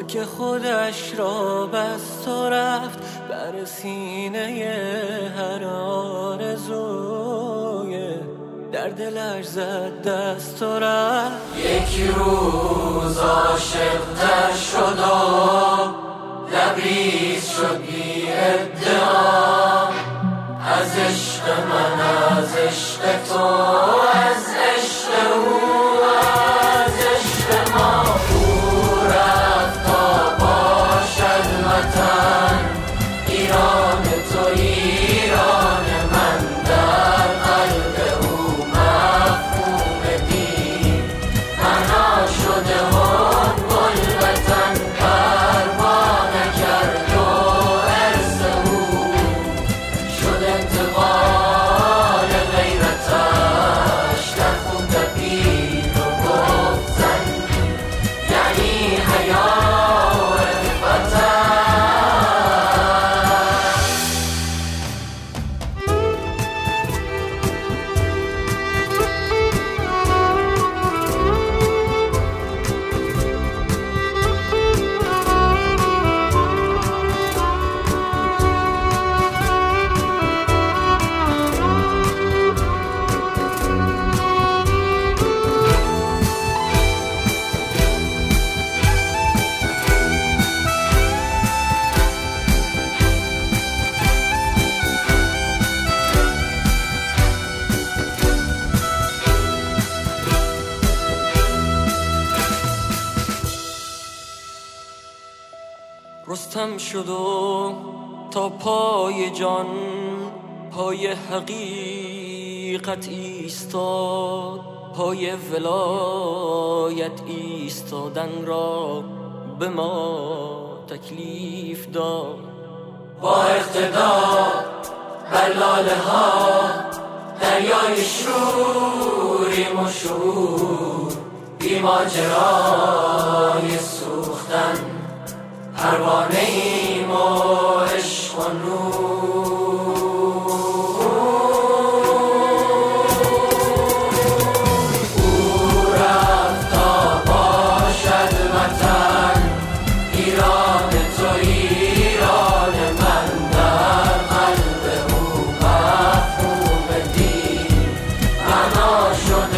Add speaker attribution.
Speaker 1: که خودش را بست و رفت بر سینه هر آرزوی در دلش زد دست و رفت.
Speaker 2: یک روز عاشق‌تر شد و لبریز شد بی ادعا از عشق من، از عشق تو، از عشق او، از عشق ما. او رفت تا باشد وطن ایران تو، ایران من، در قلب او مفهوم دین معنا شده و گل وطن پروانه کرد و ارث او شد انتقال غیرتش در خون تپید و گفت زن یعنی حیات وطن.
Speaker 1: رستم شد و تا پای جان پای حقیقت ایستاد، پای ولایت ایستادن را به ما تکلیف داد.
Speaker 2: با اقتدار بر لاله ها دریای شوریم و شعور، بی ماجرای سوختن پروانه ایم و عشق و نور. او رفت تا باشد وطن ایران تو، ایران من، در قلب او مفهوم دین معنا شده